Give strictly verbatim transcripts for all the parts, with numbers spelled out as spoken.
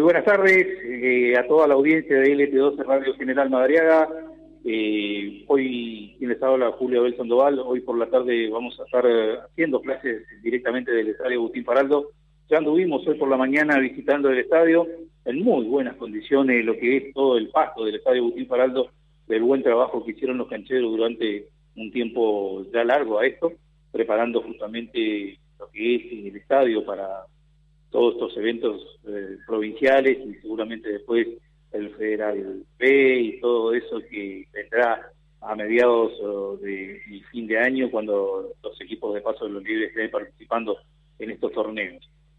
buenas tardes eh, a toda la audiencia de L T doce Radio General Madariaga. Eh, hoy, quien les habla, Julio Abel Sandoval. Hoy por la tarde vamos a estar eh, haciendo clases directamente del estadio Agustín Faraldo. Ya anduvimos hoy por la mañana visitando el estadio en muy buenas condiciones, lo que es todo el pasto del estadio Agustín Faraldo, del buen trabajo que hicieron los cancheros durante un tiempo ya largo a esto, preparando justamente lo que es el estadio para todos estos eventos eh, provinciales y seguramente después el Federal B y todo eso que vendrá a mediados uh, de, de fin de año cuando los equipos de Paso de los Libres estén participando en estos torneos.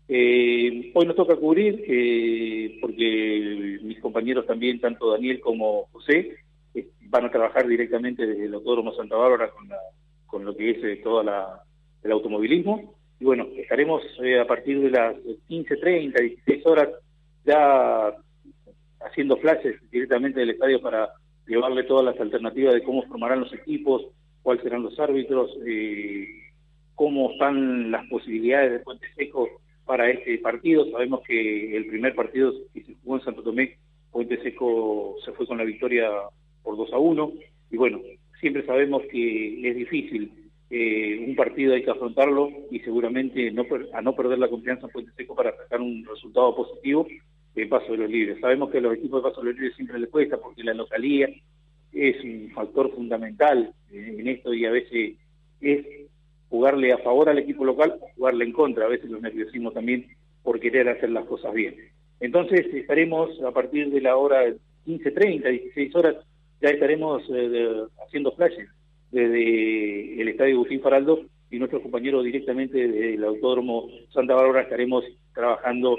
Eh, hoy nos toca cubrir eh, porque mis compañeros también, tanto Daniel como José, eh, van a trabajar directamente desde el Autódromo Santa Bárbara con, la, con lo que es eh, todo la, el automovilismo. Y bueno, estaremos eh, a partir de las quince treinta, dieciséis horas ya haciendo flashes directamente del estadio para llevarle todas las alternativas de cómo formarán los equipos, cuáles serán los árbitros, eh, cómo están las posibilidades de Puente Seco para este partido. Sabemos que el primer partido que se jugó en Santo Tomé, Puente Seco se fue con la victoria por dos a uno, y bueno, siempre sabemos que es difícil. Eh, un partido hay que afrontarlo y seguramente no per a no perder la confianza en Puente Seco para sacar un resultado positivo en Paso de los Libres. Sabemos que a los equipos de Paso de los Libres siempre les cuesta porque la localía es un factor fundamental eh, en esto, y a veces es jugarle a favor al equipo local o jugarle en contra. A veces los nerviosismos también por querer hacer las cosas bien. Entonces estaremos a partir de la hora quince treinta, dieciséis horas, ya estaremos eh, de, haciendo flashes desde el estadio Agustín Faraldo, y nuestros compañeros directamente desde el Autódromo Santa Bárbara estaremos trabajando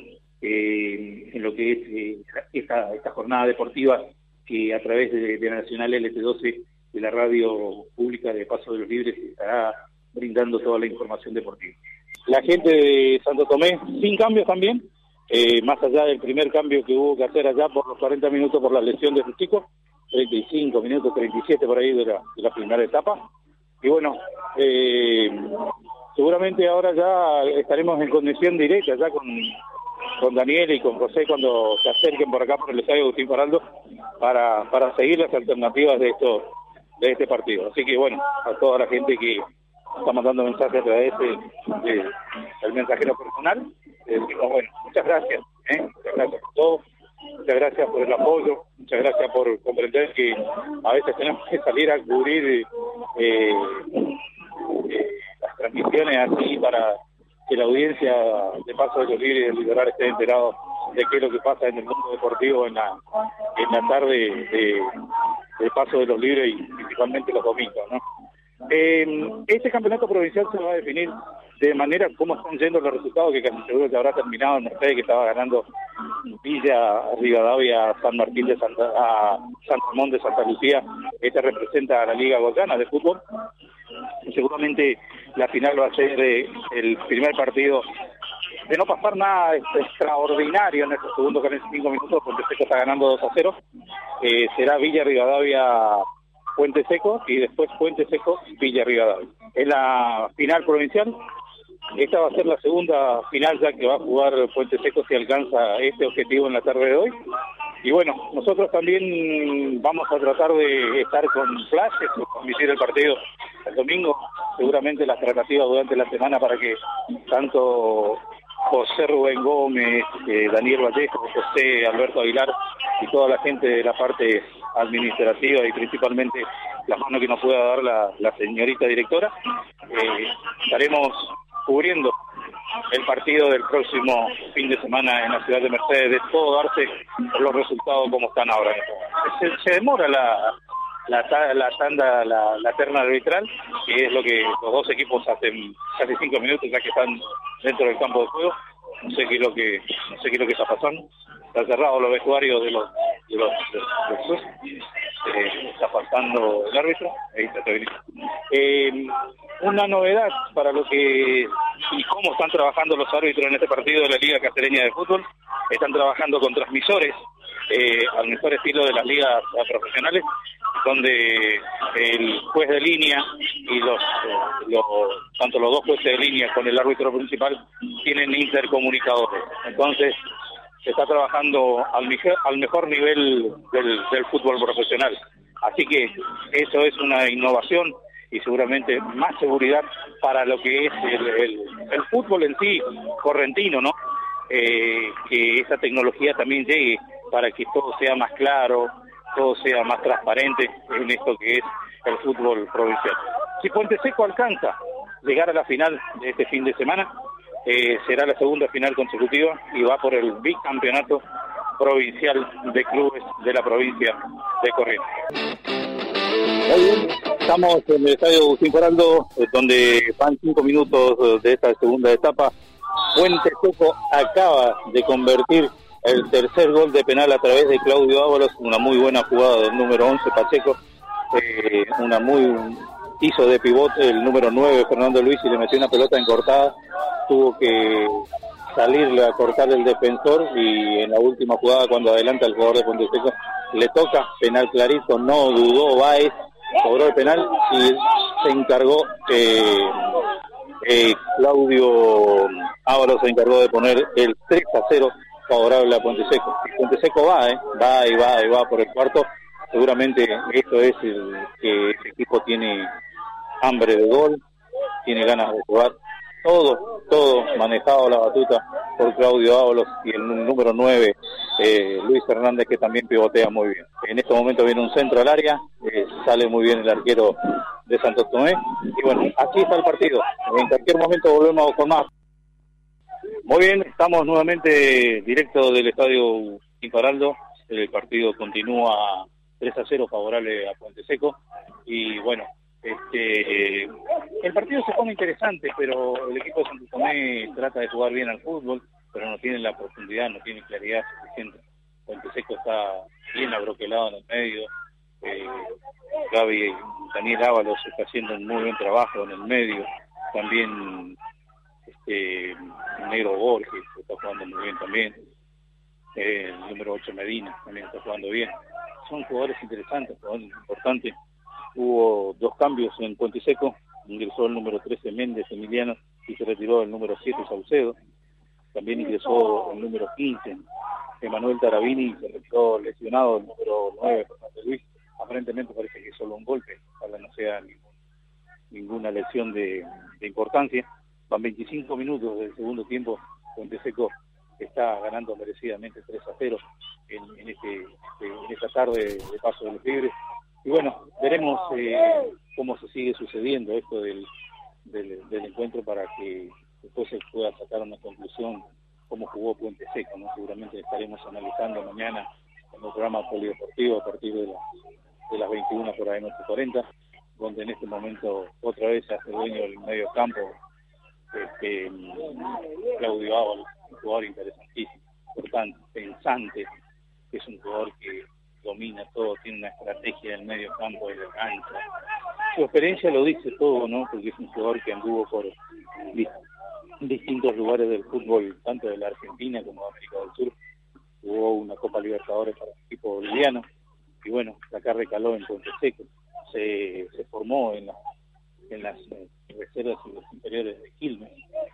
eh, en lo que es eh, esta, esta jornada deportiva que a través de, de la Nacional L T doce, de la radio pública de Paso de los Libres, estará brindando toda la información deportiva. La gente de Santo Tomé, sin cambios también, eh, más allá del primer cambio que hubo que hacer allá por los cuarenta minutos por la lesión de sus chicos, treinta y cinco minutos, treinta y siete por ahí de la, de la primera etapa. Y bueno, eh, seguramente ahora ya estaremos en conexión directa ya con, con Daniel y con José cuando se acerquen por acá por el estadio Agustín Faraldo para, para seguir las alternativas de esto, de este partido. Así que bueno, a toda la gente que está mandando mensajes a través de, de, del mensajero personal, eh, digo, bueno, muchas gracias, ¿eh? muchas gracias por todo. Muchas gracias por el apoyo, muchas gracias por comprender que a veces tenemos que salir a cubrir eh, eh, las transmisiones así para que la audiencia de Paso de los Libres y del Litoral esté enterado de qué es lo que pasa en el mundo deportivo en la, en la tarde de, de Paso de los Libres y principalmente los domingos, ¿no? Eh, este campeonato provincial se va a definir de manera cómo están yendo los resultados, que casi seguro que habrá terminado en Mercedes, que estaba ganando Villa, Rivadavia, San Martín de Santa, a San Ramón de Santa Lucía. Este representa a la Liga Goyana de fútbol. Y seguramente la final va a ser eh, el primer partido de no pasar nada extraordinario en estos segundos cuarenta y cinco minutos, porque Seco está ganando dos a cero. Eh, será Villa, Rivadavia, Puente Seco, y después Puente Seco, Villa, Rivadavia. En la final provincial, esta va a ser la segunda final ya que va a jugar Puente Seco si alcanza este objetivo en la tarde de hoy. Y bueno, nosotros también vamos a tratar de estar con flashes, transmitir el partido el domingo, seguramente las tratativas durante la semana para que tanto José Rubén Gómez, eh, Daniel Vallejo, José Alberto Aguilar y toda la gente de la parte administrativa y principalmente la mano que nos pueda dar la, la señorita directora, eh, estaremos cubriendo el partido del próximo fin de semana en la ciudad de Mercedes, de todo darse por los resultados como están ahora. Se, se demora la, la, la tanda, la, la terna arbitral, que es lo que los dos equipos hacen casi cinco minutos ya que están dentro del campo de juego. No sé qué es lo que, no sé qué es lo que está pasando. Está cerrado los vestuarios de los de los, de los, de los eh, está pasando el árbitro. Ahí está, está bien. Eh, una novedad para lo que y cómo están trabajando los árbitros en este partido de la Liga Cacereña de Fútbol. Están trabajando con transmisores eh, al mejor estilo de las ligas profesionales, donde el juez de línea y los, los tanto los dos jueces de línea con el árbitro principal tienen intercomunicadores. Entonces se está trabajando al, al mejor nivel del, del fútbol profesional. Así que eso es una innovación y seguramente más seguridad para lo que es el, el, el fútbol en sí correntino, ¿no? Eh, que esa tecnología también llegue para que todo sea más claro, todo sea más transparente en esto que es el fútbol provincial. Si Puente Seco alcanza llegar a la final de este fin de semana, eh, será la segunda final consecutiva y va por el bicampeonato provincial de clubes de la provincia de Corrientes. Muy bien, estamos en el estadio Agustín Coraldo, donde van cinco minutos de esta segunda etapa. Puente Seco acaba de convertir el tercer gol de penal a través de Claudio Ábalos, una muy buena jugada del número once Pacheco, eh, una muy hizo de pivote el número nueve Fernando Luis y le metió una pelota encortada, tuvo que salirle a cortar el defensor y en la última jugada cuando adelanta el jugador de Puente Seco le toca, penal clarito, no dudó Báez, cobró el penal y se encargó eh, eh, Claudio Ábalos se encargó de poner el tres a cero favorable a Puente Seco. Y Puente Seco va, eh, va y va y va por el cuarto. Seguramente esto es el que el equipo tiene hambre de gol, tiene ganas de jugar. Todo, todo manejado la batuta por Claudio Ábalos y el número nueve, eh, Luis Fernández, que también pivotea muy bien. En este momento viene un centro al área, eh, sale muy bien el arquero de Santo Tomé. Y bueno, así está el partido. En cualquier momento volvemos con más. Muy bien, estamos nuevamente directo del estadio Coraldo. El partido continúa tres a cero favorable a Puente Seco. Y bueno, este el partido se pone interesante, pero el equipo de Santo Tomé trata de jugar bien al fútbol, pero no tiene la profundidad, no tiene claridad suficiente. Puente Seco está bien abroquelado en el medio. Eh, Gaby Daniel Ábalos está haciendo un muy buen trabajo en el medio. También este Negro Borges está jugando muy bien también. Eh, el número ocho Medina también está jugando bien. Son jugadores interesantes, jugadores importantes. Hubo dos cambios en Puente Seco. Ingresó el número trece Méndez Emiliano y se retiró el número siete Saucedo. También ingresó el número quince Emanuel Tarabini, se retiró lesionado el número nueve Fernando Luis. Aparentemente parece que es solo un golpe, ojalá no sea ningún, ninguna lesión de, de importancia. Van veinticinco minutos del segundo tiempo. Puente Seco está ganando merecidamente tres a cero en, en, este, en esta tarde de paso de los libres. Y bueno, veremos eh, cómo se sigue sucediendo esto del, del, del encuentro para que después se pueda sacar una conclusión cómo jugó Puente Seco, ¿no? Seguramente estaremos analizando mañana en el programa polideportivo a partir de, la, de las veintiuna por A M ocho cuarenta, donde en este momento otra vez se hace dueño del medio campo este, Claudio Ábalos, un jugador interesantísimo, importante, pensante, que es un jugador que domina todo, tiene una estrategia del medio campo y de cancha. Su experiencia lo dice todo, ¿no? Porque es un jugador que anduvo por distintos lugares del fútbol, tanto de la Argentina como de América del Sur. Jugó una Copa Libertadores para el equipo boliviano y bueno, acá recaló en Puente Seco. Se, se formó en, la, en las eh, reservas y los inferiores de Quilmes,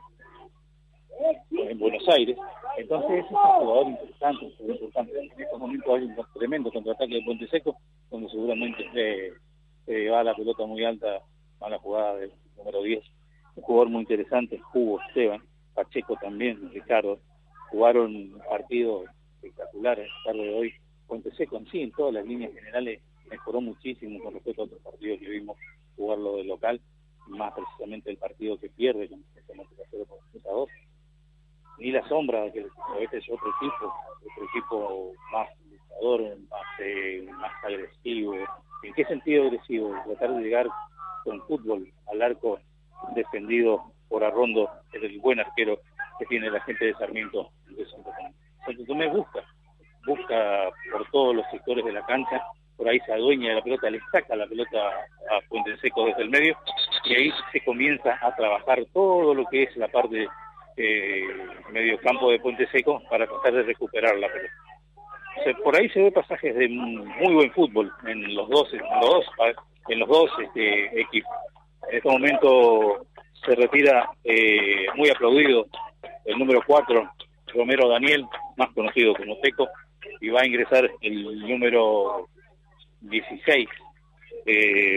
en Buenos Aires. Entonces es un jugador interesante, un jugador importante. En estos momentos hay un tremendo contraataque de Puente Seco, donde seguramente eh, eh, va la pelota muy alta a la jugada del número diez. Un jugador muy interesante, Hugo Esteban, Pacheco también, Ricardo. Jugaron partidos espectaculares la tarde de hoy. Puente Seco en sí, en todas las líneas generales, mejoró muchísimo con respecto a otros partidos que vimos jugarlo de local, más precisamente el partido que pierde, como por dos. Ni la sombra, que a veces es otro equipo, otro equipo más luchador, más, eh, más agresivo. ¿En qué sentido agresivo? Tratar de llegar con fútbol al arco defendido por Arrondo, es el buen arquero que tiene la gente de Sarmiento de Santo Tomé. Santo Tomé busca, busca por todos los sectores de la cancha, por ahí se adueña de la pelota, le saca la pelota a Puente Seco desde el medio, y ahí se comienza a trabajar todo lo que es la parte eh, medio campo de Puente Seco para tratar de recuperar la pelota. O sea, por ahí se ve pasajes de muy buen fútbol en los dos, en los dos, en los dos este, equipos. En este momento se retira eh, muy aplaudido el número cuatro, Romero Daniel, más conocido como Teco, y va a ingresar el número dieciséis, eh,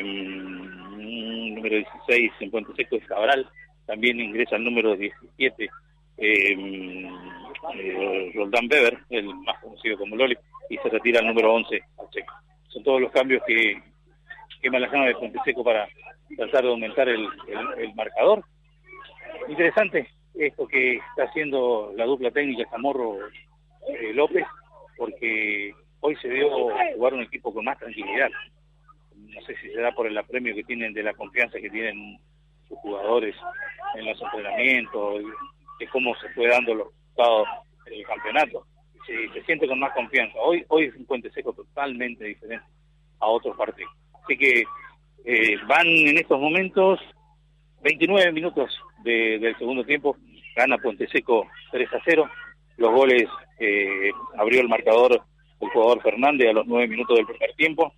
número dieciséis en Puente Seco es Cabral, también ingresa el número diecisiete, eh, eh, Roldán Weber, el más conocido como Loli, y se retira el número once, Pacheco. Son todos los cambios que, que Malajama de Puente Seco para tratar de aumentar el, el, el marcador. Interesante esto que está haciendo la dupla técnica Zamorro eh, López, porque hoy se dio jugar un equipo con más tranquilidad. No sé si se da por el apremio que tienen de la confianza que tienen sus jugadores en los entrenamientos, de cómo se fue dando los resultados en el campeonato. Se, se siente con más confianza. Hoy hoy es un Puente Seco totalmente diferente a otros partidos. Así que eh, van en estos momentos veintinueve minutos de, del segundo tiempo, gana Puente Seco tres a cero. Los goles eh, abrió el marcador el jugador Fernández a los nueve minutos del primer tiempo,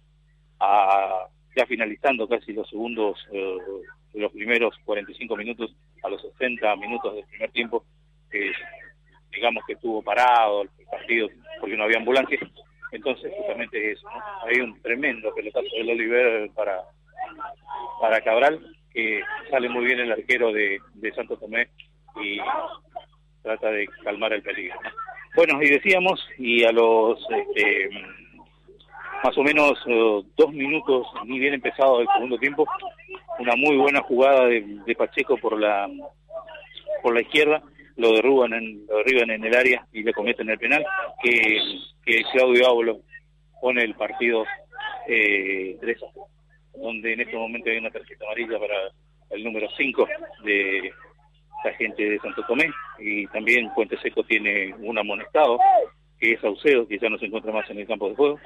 a, ya finalizando casi los segundos, eh, los primeros cuarenta y cinco minutos, a los sesenta minutos del primer tiempo, eh, digamos que estuvo parado el partido porque no había ambulancia. Entonces justamente eso, ¿no? Hay un tremendo pelotazo del Oliver para, para Cabral, que sale muy bien el arquero de, de Santo Tomé y trata de calmar el peligro, ¿no? Bueno, y decíamos, y a los este, más o menos uh, dos minutos, ni bien empezado el segundo tiempo, una muy buena jugada de, de Pacheco por la por la izquierda, lo derruban en, lo derriban en el área y le cometen el penal, que, que Claudio Ábolo pone el partido eh, tres a cero, donde en este momento hay una tarjeta amarilla para el número cinco de la gente de Santo Tomé, y también Puente Seco tiene un amonestado, que es Saucedo, que ya no se encuentra más en el campo de juego.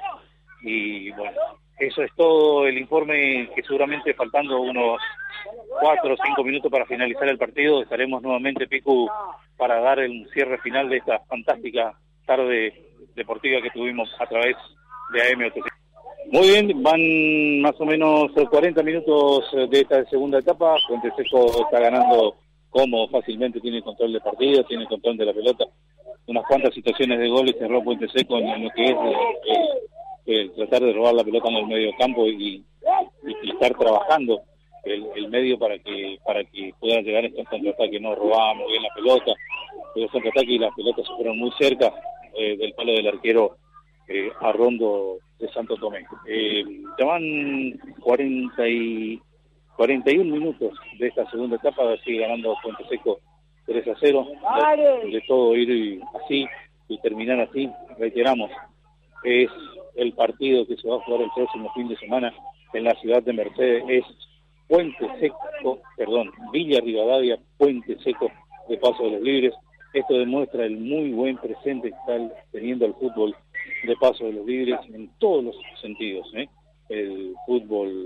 Y bueno, eso es todo el informe, que seguramente faltando unos cuatro o cinco minutos para finalizar el partido, estaremos nuevamente, Picu, para dar el cierre final de esta fantástica tarde deportiva que tuvimos a través de A M ochocientos. Muy bien, van más o menos cuarenta minutos de esta segunda etapa. Puente Seco está ganando cómodo, fácilmente, tiene control de partido, tiene control de la pelota. Unas cuantas situaciones de goles cerró Puente Seco en lo que es el, el, el tratar de robar la pelota en el medio campo y, y, y estar trabajando el, el medio para que para que pueda llegar a estos contraataques. No robábamos bien la pelota, los contraataques y las pelotas se fueron muy cerca eh, del palo del arquero eh, Arrondo de Santo Tomé. Eh, ya van cuarenta y cuarenta y uno minutos de esta segunda etapa, sigue ganando Puente Seco tres a cero, de, de todo ir así y terminar así. Reiteramos, es el partido que se va a jugar el próximo fin de semana en la ciudad de Mercedes, es Puente Seco, perdón, Villa Rivadavia, Puente Seco de Paso de los Libres. Esto demuestra el muy buen presente que está teniendo el fútbol de Paso de los Libres en todos los sentidos, ¿eh? El fútbol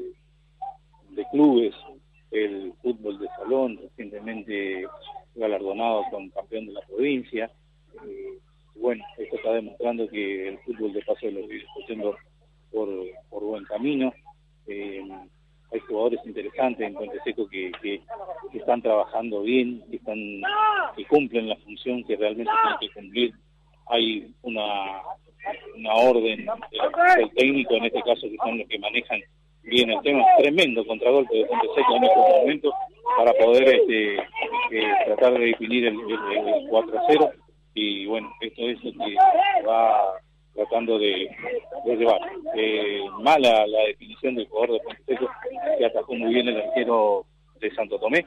de clubes, el fútbol de salón, recientemente galardonado con campeón de la provincia. Eh, bueno, esto está demostrando que el fútbol de Paso de los Libres está yendo por, por buen camino. Eh, hay jugadores interesantes en Puente Seco que, que, que están trabajando bien, que, están, que cumplen la función que realmente tienen que cumplir. Hay una, una orden del, del técnico, en este caso, que son los que manejan bien el tema. Tremendo contragolpe de Puente Seco en estos momentos para poder este, eh, tratar de definir el, el, el cuatro a cero, y bueno, esto es lo que va tratando de, de llevar. Eh, mala la definición del jugador de Puente Seco, que atajó muy bien el arquero de Santo Tomé.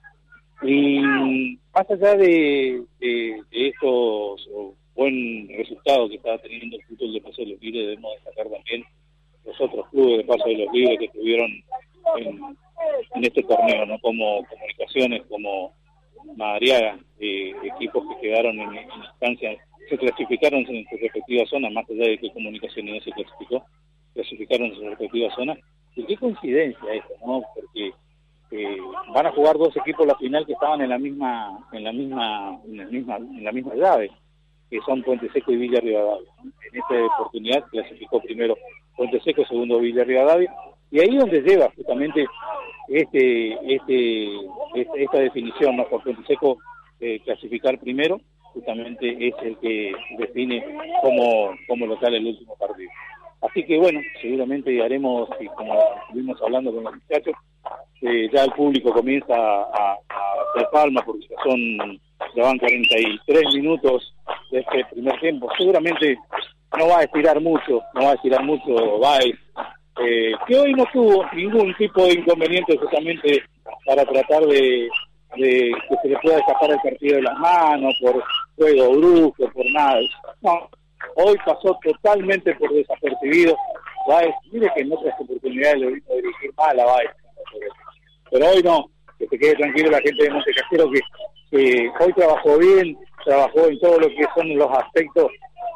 Y más allá de, de, de estos buen resultados que estaba teniendo el fútbol de Paso de los Libres, debemos destacar también los otros clubes de Paso de los Libres que estuvieron en, en este torneo, ¿no? Como Comunicaciones, como Madariaga, eh, equipos que quedaron en, en instancias, se clasificaron en sus respectivas zonas, más allá de que Comunicaciones no se clasificó, clasificaron en sus respectivas zonas. Y qué coincidencia esto, ¿no? Porque eh, van a jugar dos equipos la final que estaban en la misma, en la misma, en la misma, en la misma llave, que son Puente Seco y Villa Rivadavia. En esta oportunidad clasificó primero Puente Seco, segundo Villa Rivadavia, y ahí donde lleva justamente este, este, este esta definición, ¿no? Por Puente Seco eh, clasificar primero, justamente es el que define como, como local el último partido. Así que bueno, seguramente haremos, y como estuvimos hablando con los muchachos, eh, ya el público comienza a, a hacer palmas porque ya son, ya van cuarenta y tres minutos de este primer tiempo. Seguramente no va a estirar mucho, no va a estirar mucho Baez, eh, que hoy no tuvo ningún tipo de inconveniente justamente para tratar de, de que se le pueda escapar el partido de las manos, por juego brusco, por nada. No, hoy pasó totalmente por desapercibido. Baez, mire que en otras oportunidades lo vimos dirigir mal a Baez, pero hoy no, que se quede tranquilo la gente de Montecasero que, que hoy trabajó bien, trabajó en todo lo que son los aspectos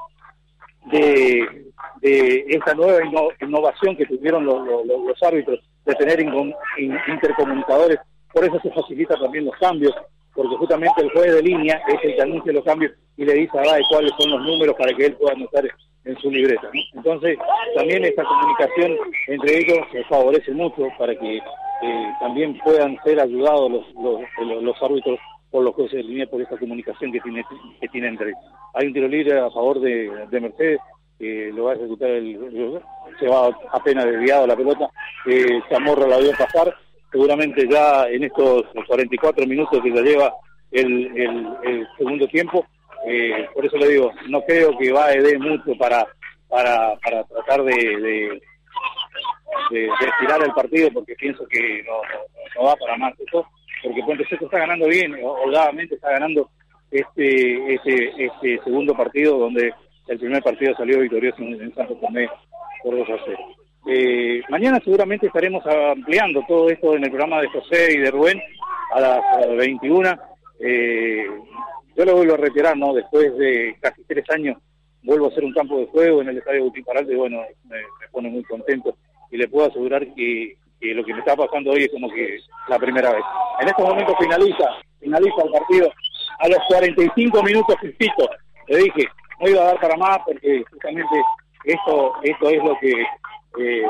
de, de esta nueva inno, innovación que tuvieron los, los, los árbitros de tener in, in, intercomunicadores. Por eso se facilita también los cambios, porque justamente el juez de línea es el que anuncia los cambios y le dice a Baez cuáles son los números para que él pueda anotar en su libreta, ¿no? Entonces también esta comunicación entre ellos se favorece mucho para que eh, también puedan ser ayudados los, los, los árbitros por los jueces de línea por esta comunicación que tiene que tiene entre ellos. Hay un tiro libre a favor de, de Mercedes, que lo va a ejecutar el, se va apenas desviado la pelota, eh, Chamorro la vio pasar, seguramente ya en estos cuarenta y cuatro minutos que ya lleva el, el, el segundo tiempo, eh, por eso le digo, no creo que va a dé mucho para para para tratar de, de, de, de estirar el partido, porque pienso que no, no, no va para más eso, porque Puente Seco está ganando bien, holgadamente está ganando este, este, este segundo partido, donde el primer partido salió victorioso en, en Santo Tomé por dos a cero. Eh, mañana seguramente estaremos ampliando todo esto en el programa de José y de Rubén a las veintiuna. Eh, yo lo vuelvo a reiterar, ¿no? Después de casi tres años vuelvo a hacer un campo de juego en el Estadio Agustín Paralde y bueno, me, me pone muy contento y le puedo asegurar que, que lo que me está pasando hoy es como que la primera vez. En estos momentos finaliza, finaliza el partido a los cuarenta y cinco minutos justito. Le dije, no iba a dar para más porque justamente esto, esto es lo que eh,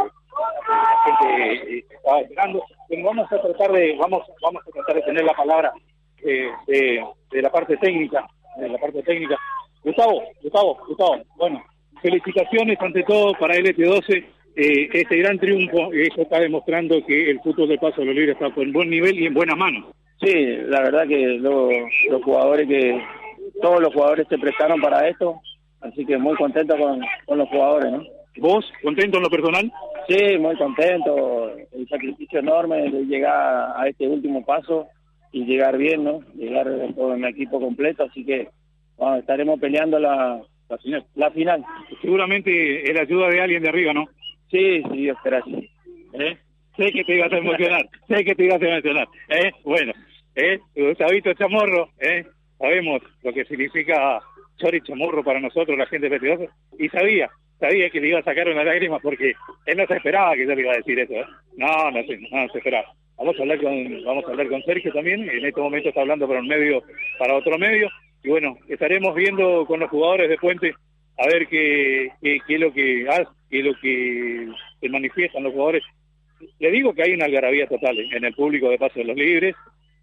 la gente eh, estaba esperando. Pero vamos a tratar de, vamos, vamos a tratar de tener la palabra eh, de, de la parte técnica, de la parte técnica. Gustavo, Gustavo, Gustavo, bueno, felicitaciones ante todo para L T doce, eh, este gran triunfo, eso está demostrando que el fútbol de Paso de los Libres está en buen nivel y en buenas manos. Sí, la verdad que lo, los jugadores que, todos los jugadores se prestaron para esto, así que muy contento con, con los jugadores, ¿no? ¿Vos, contento en lo personal? Sí, muy contento, el sacrificio enorme de llegar a este último paso y llegar bien, ¿no? Llegar con el equipo completo, así que bueno, estaremos peleando la, la final. La final. Seguramente es la ayuda de alguien de arriba, ¿no? Sí, sí, Dios gracias. ¿Eh? Sé que te ibas a emocionar, sé que te ibas a emocionar. ¿Eh? Bueno, ¿eh? Gustavito Chamorro, ¿eh? Sabemos lo que significa Chori Chamorro para nosotros, la gente de L T doce, y sabía, sabía que le iba a sacar una lágrima porque él no se esperaba que yo le iba a decir eso, ¿eh? No, no, no, no se esperaba. Vamos a hablar con, vamos a hablar con Sergio también, en este momento está hablando para un medio, para otro medio, y bueno, estaremos viendo con los jugadores de Puente a ver qué, qué, qué es lo que hace, qué es lo que se manifiestan los jugadores. Le digo que hay una algarabía total en el público de Paso de los Libres,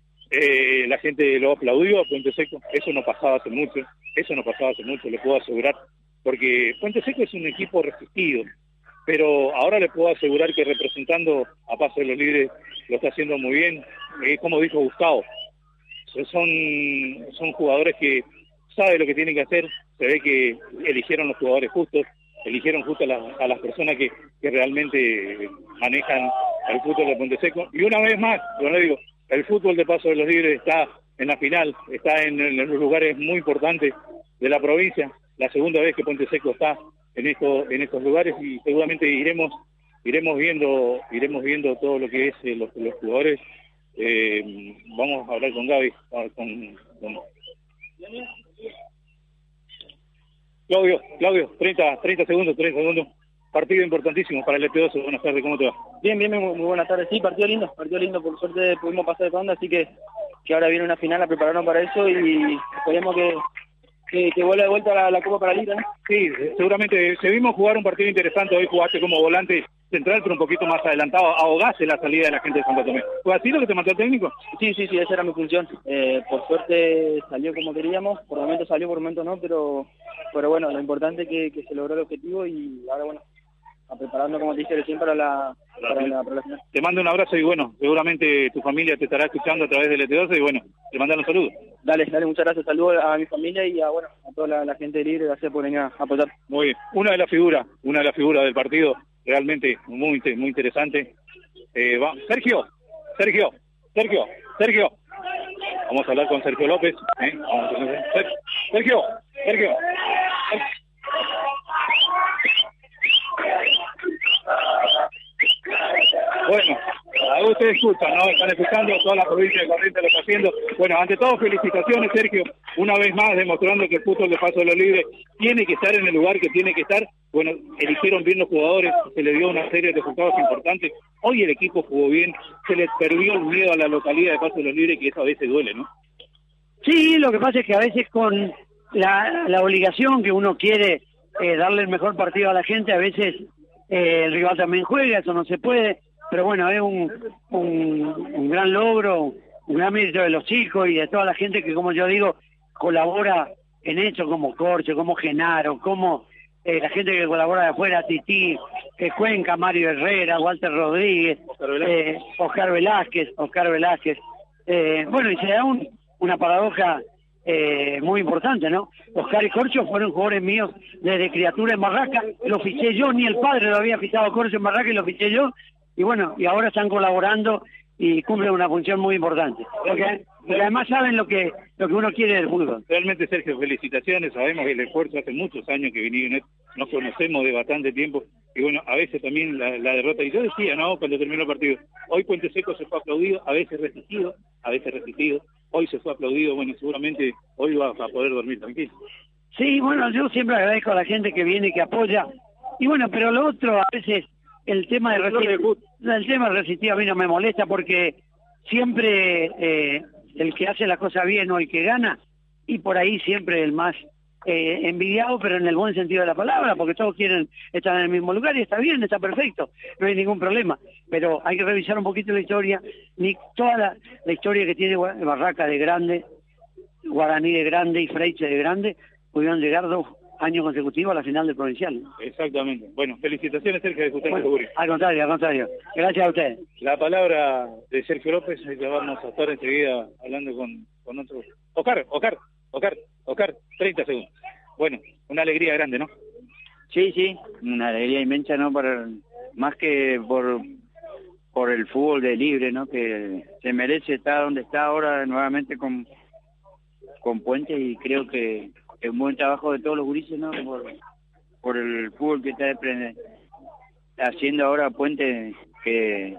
eh, la gente lo aplaudió a Puente Seco, eso no pasaba hace mucho, eso no pasaba hace mucho, le puedo asegurar, porque Puente Seco es un equipo resistido, pero ahora le puedo asegurar que representando a Paso de los Libres lo está haciendo muy bien, eh, como dijo Gustavo, son, son jugadores que saben lo que tienen que hacer, se ve que eligieron los jugadores justos, eligieron justo a, la, a las personas que, que realmente manejan el fútbol de Puente Seco, y una vez más, yo le digo, el fútbol de Paso de los Libres está en la final, está en, en los lugares muy importantes de la provincia, la segunda vez que Puente Seco está en estos en estos lugares y seguramente iremos iremos viendo iremos viendo todo lo que es eh, los, los jugadores. Eh, vamos a hablar con Gaby, con, con... Claudio, Claudio, treinta, treinta segundos, treinta segundos. Partido importantísimo para el L T doce. Buenas tardes, ¿cómo te va? Bien, bien, muy, muy buenas tardes. Sí, partido lindo, partido lindo. Por suerte pudimos pasar de ronda, así que, que ahora viene una final a prepararnos para eso y esperemos que, que, que vuelva de vuelta la, la Copa para Liga, ¿no? Sí, seguramente. Se vimos jugar un partido interesante. Hoy jugaste como volante central, pero un poquito más adelantado, ahogase la salida de la gente de Santo Tomé. ¿Fue así lo que te mandó el técnico? Sí, sí, sí, esa era mi función. Eh, por suerte salió como queríamos, por momentos salió, por momentos no, pero pero bueno, lo importante es que, que se logró el objetivo y ahora bueno, a prepararnos como te dije recién para la, para la, para la final. Te mando un abrazo y bueno, seguramente tu familia te estará escuchando a través del L T doce y bueno, te mandan un saludo. Dale, dale, muchas gracias, saludos a mi familia y a bueno, a toda la, la gente libre, gracias por venir a apoyar. Muy bien, una de las figuras, una de las figuras del partido, realmente muy, muy interesante. Eh, va. Sergio, Sergio, Sergio, Sergio. Vamos a hablar con Sergio López. ¿eh? Vamos a... Sergio, Sergio, Sergio. Bueno, ustedes escuchan, ¿no? Están escuchando, toda la provincia de Corrientes lo está haciendo. Bueno, ante todo, felicitaciones, Sergio, una vez más demostrando que el fútbol de Paso de los Libres tiene que estar en el lugar que tiene que estar. Bueno, eligieron bien los jugadores, se le dio una serie de resultados importantes. Hoy el equipo jugó bien, se les perdió el miedo a la localidad de Paso de los Libres, que eso a veces duele, ¿no? Sí, lo que pasa es que a veces con la, la obligación que uno quiere eh, darle el mejor partido a la gente, a veces eh, el rival también juega, eso no se puede. Pero bueno, es un, un, un gran logro, un gran mérito de los chicos y de toda la gente que, como yo digo, colabora en esto, como Corcho, como Genaro, como eh, la gente que colabora de afuera, Tití, eh, Cuenca, Mario Herrera, Walter Rodríguez, Oscar Velázquez, eh, Oscar Velázquez, Oscar Velázquez. Eh, bueno, y se da un, una paradoja eh, muy importante, ¿no? Oscar y Corcho fueron jugadores míos desde criatura en Barraca, lo fiché yo, ni el padre lo había fichado a Corcho en Barraca y lo fiché yo. Y bueno, y ahora están colaborando y cumplen una función muy importante. Porque, porque además saben lo que lo que uno quiere del fútbol. Realmente, Sergio, felicitaciones. Sabemos que el esfuerzo hace muchos años que vinieron, nos conocemos de bastante tiempo. Y bueno, a veces también la, la derrota. Y yo decía, ¿no? Cuando terminó el partido, hoy Puente Seco se fue aplaudido, a veces resistido, a veces resistido. Hoy se fue aplaudido. Bueno, seguramente hoy va a poder dormir tranquilo. Sí, bueno, yo siempre agradezco a la gente que viene y que apoya. Y bueno, pero lo otro, a veces... El tema de resistir, el tema de resistir a mí no me molesta porque siempre eh, el que hace la cosa bien o el que gana, y por ahí siempre el más eh, envidiado, pero en el buen sentido de la palabra, porque todos quieren estar en el mismo lugar y está bien, está perfecto, no hay ningún problema. Pero hay que revisar un poquito la historia, ni toda la, la historia que tiene Barraca de grande, Guaraní de grande y Freiche de grande, pudieron llegar dos años consecutivos a la final del provincial. Exactamente. Bueno, felicitaciones, Sergio, de Justino bueno, Seguri. Al contrario, al contrario. Gracias a ustedes. La palabra de Sergio López, ya vamos a estar enseguida hablando con, con otro. Oscar, Oscar, Oscar, Oscar, treinta segundos. Bueno, una alegría grande, ¿no? Sí, sí, una alegría inmensa, ¿no? Por, más que por por el fútbol de libre, ¿no? Que se merece estar donde está ahora nuevamente con, con Puente y creo que es un buen trabajo de todos los gurises, ¿no? Por, por el fútbol que está haciendo ahora Puente, que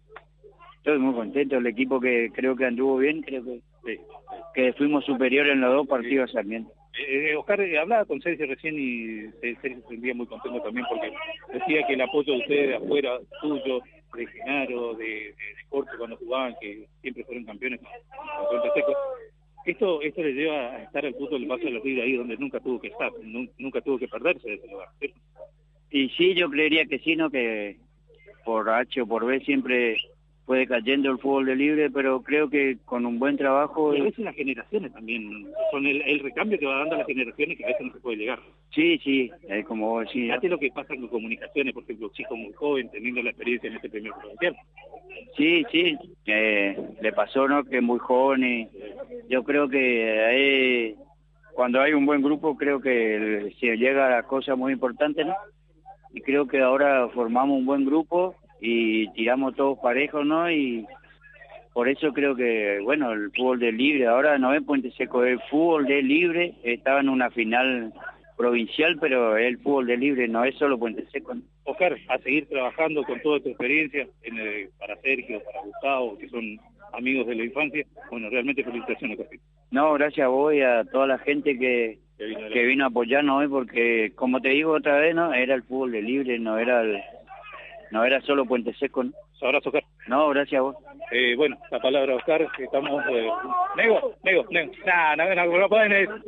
estoy muy contento. El equipo que creo que anduvo bien, creo que, sí, que fuimos superiores en los dos partidos también. Eh, Oscar, eh, hablaba con Sergio recién y Sergio se sentía muy contento también porque decía que el apoyo de ustedes de afuera, tuyo, de Genaro, de, de, de Corte cuando jugaban, que siempre fueron campeones con Puente Seco. Esto esto le lleva a estar al fútbol del Paso de los Libres ahí donde nunca tuvo que estar, nunca, nunca tuvo que perderse de ese lugar, ¿sí? Y sí, yo creería que sí, ¿no? Que por H o por B siempre puede cayendo el fútbol de libre, pero creo que con un buen trabajo... Y a veces las generaciones también, son el, el recambio que va dando a las generaciones que a veces no se puede llegar. Sí, sí, es como vos decís. Fíjate lo que pasa con comunicaciones, por ejemplo, chicos muy jóvenes teniendo la experiencia en este primer provincial. Sí, sí, eh, le pasó, ¿no? Que muy joven y yo creo que ahí, cuando hay un buen grupo, creo que se llega a cosas muy importantes, ¿no? Y creo que ahora formamos un buen grupo y tiramos todos parejos, ¿no? Y por eso creo que, bueno, el fútbol de libre, ahora no es Puente Seco, el fútbol de libre, estaba en una final provincial, pero el fútbol de libre no es solo Puente Seco, ¿no? Oscar, a seguir trabajando con toda tu experiencia, en el, para Sergio, para Gustavo, que son amigos de la infancia. Bueno, realmente felicitaciones, Oscar. No, gracias a vos y a toda la gente que, que, vino, que vino a apoyarnos hoy, porque, como te digo otra vez, ¿no? Era el fútbol de libre, no era el, no era solo Puente Seco, ¿no? Abrazo, Oscar. No, gracias a vos. Eh, bueno, la palabra Oscar, estamos... Eh, nego, nego, nego. Nah, no, no, no pueden... Eh.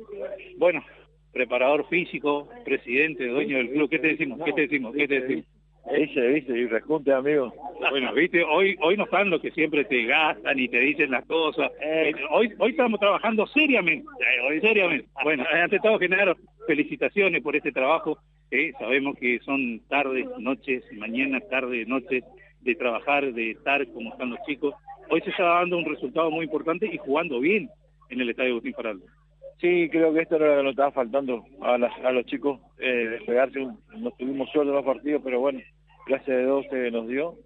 Bueno, preparador físico, presidente, dueño del club, ¿qué te decimos? ¿Qué te decimos? ¿Qué te decimos? Dice, viste, y rejunte, amigo. Bueno, viste, hoy hoy no están los que siempre te gastan y te dicen las cosas. Eh, hoy hoy estamos trabajando seriamente, eh, hoy seriamente. Bueno, ante todo, Genaro, felicitaciones por este trabajo. Eh, sabemos que son tardes, noches, mañanas, tardes, noches de trabajar, de estar como están los chicos. Hoy se está dando un resultado muy importante y jugando bien en el estadio Agustín Faraldo. Sí, creo que esto era lo que nos estaba faltando a, las, a los chicos, eh, despegarse. Un, nos tuvimos suerte en los partidos, pero bueno, gracias a Dios se nos dio.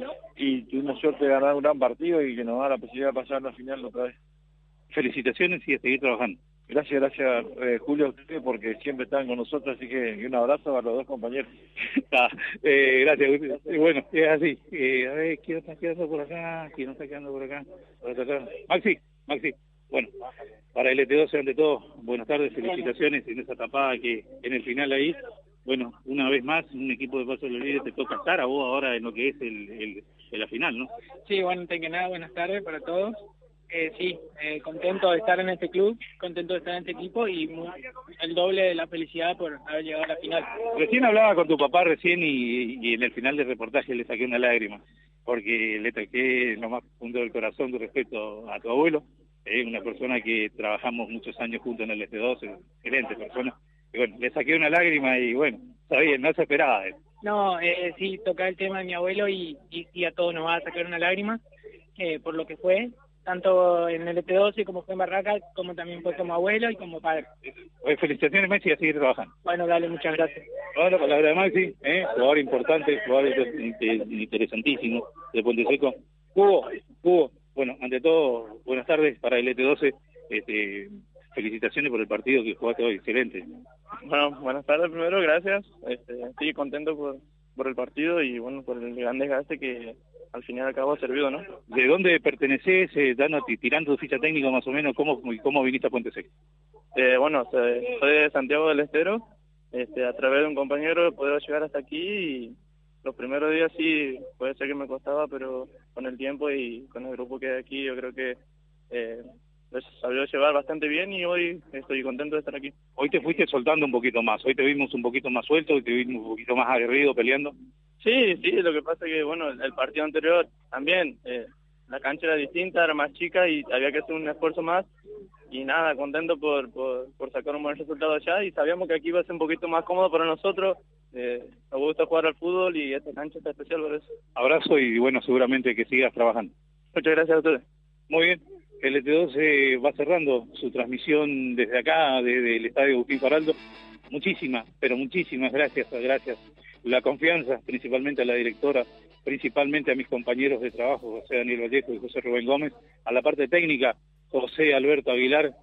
Y tuvimos suerte de ganar un gran partido y que nos da la posibilidad de pasar a la final otra vez. Felicitaciones y a seguir trabajando. Gracias, gracias eh, Julio, a ustedes porque siempre están con nosotros, así que un abrazo a los dos compañeros. ah, eh, gracias. Eh, bueno, es así. Eh, a ver, ¿quién está quedando por acá? ¿Quién está quedando por acá? Por acá. Maxi, Maxi. Bueno, para el L T doce, ante todo, buenas tardes, felicitaciones en esa tapada que en el final ahí, bueno, una vez más, un equipo de Paso de los Líderes te toca estar a vos ahora en lo que es el, el, el la final, ¿no? Sí, bueno, antes que nada, buenas tardes para todos. Eh, sí, eh, contento de estar en este club, contento de estar en este equipo y muy, el doble de la felicidad por haber llegado a la final. Recién hablaba con tu papá recién y, y en el final del reportaje le saqué una lágrima, porque le toqué lo más profundo del corazón con respecto a tu abuelo. Es una persona que trabajamos muchos años juntos en el L T doce, excelente persona. Y bueno, le saqué una lágrima y bueno, está bien, no se esperaba. Eh. No, eh, sí, tocar el tema de mi abuelo y, y, y a todos nos va a sacar una lágrima eh, por lo que fue, tanto en el L T doce como fue en Barraca, como también fue como abuelo y como padre. Oye, felicitaciones, Messi, a seguir trabajando. Bueno, dale, muchas gracias. Ahora la palabra de Maxi, ¿eh? Jugador importante, jugador interesantísimo de Puente Seco. Hugo, Hugo. Bueno, ante todo, buenas tardes para el L T doce. Este, felicitaciones por el partido que jugaste hoy, excelente. Bueno, buenas tardes primero, gracias. Este, estoy contento por, por el partido y bueno, por el gran desgaste que al final y al cabo ha servido, ¿no? ¿De dónde perteneces, eh, dando, tirando tu ficha técnica más o menos, cómo, cómo viniste a Puente Seco? Eh, bueno, soy, soy de Santiago del Estero, este, a través de un compañero he podido llegar hasta aquí y los primeros días sí, puede ser que me costaba, pero con el tiempo y con el grupo que hay aquí, yo creo que eh, lo sabió llevar bastante bien y hoy estoy contento de estar aquí. Hoy te fuiste soltando un poquito más, hoy te vimos un poquito más suelto, hoy te vimos un poquito más aguerrido peleando. Sí, sí, lo que pasa es que, bueno, el partido anterior también, eh, la cancha era distinta, era más chica y había que hacer un esfuerzo más. Y nada, contento por, por, por sacar un buen resultado allá y sabíamos que aquí iba a ser un poquito más cómodo para nosotros. Eh, nos gusta jugar al fútbol y esta cancha está especial por eso. Abrazo y bueno, seguramente que sigas trabajando. Muchas gracias a ustedes. Muy bien, el L T doce va cerrando su transmisión desde acá, desde el Estadio Agustín Faraldo. Muchísimas, pero muchísimas gracias, gracias. La confianza, principalmente a la directora, principalmente a mis compañeros de trabajo, José Daniel Vallejo y José Rubén Gómez, a la parte técnica, José Alberto Aguilar,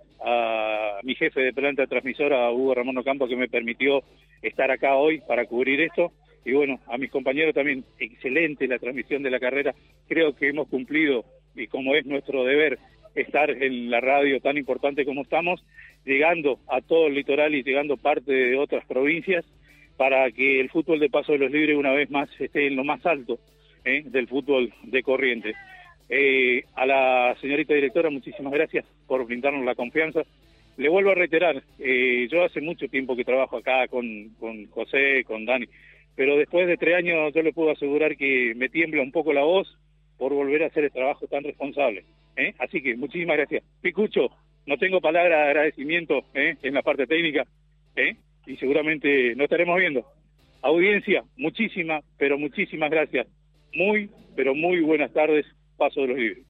a mi jefe de planta transmisora, a Hugo Ramón Ocampo, que me permitió estar acá hoy para cubrir esto. Y bueno, a mis compañeros también, excelente la transmisión de la carrera. Creo que hemos cumplido, y como es nuestro deber, estar en la radio tan importante como estamos, llegando a todo el litoral y llegando parte de otras provincias, para que el fútbol de Paso de los Libres una vez más esté en lo más alto ¿eh? del fútbol de Corrientes. Eh, a la señorita directora, muchísimas gracias por brindarnos la confianza. Le vuelvo a reiterar, eh, yo hace mucho tiempo que trabajo acá con, con José, con Dani, pero después de tres años yo le puedo asegurar que me tiembla un poco la voz por volver a hacer el trabajo tan responsable. ¿eh? Así que muchísimas gracias. Picucho, no tengo palabras de agradecimiento ¿eh? en la parte técnica ¿eh? y seguramente nos estaremos viendo. Audiencia, muchísimas, pero muchísimas gracias. Muy, pero muy buenas tardes. Paso de los Libres.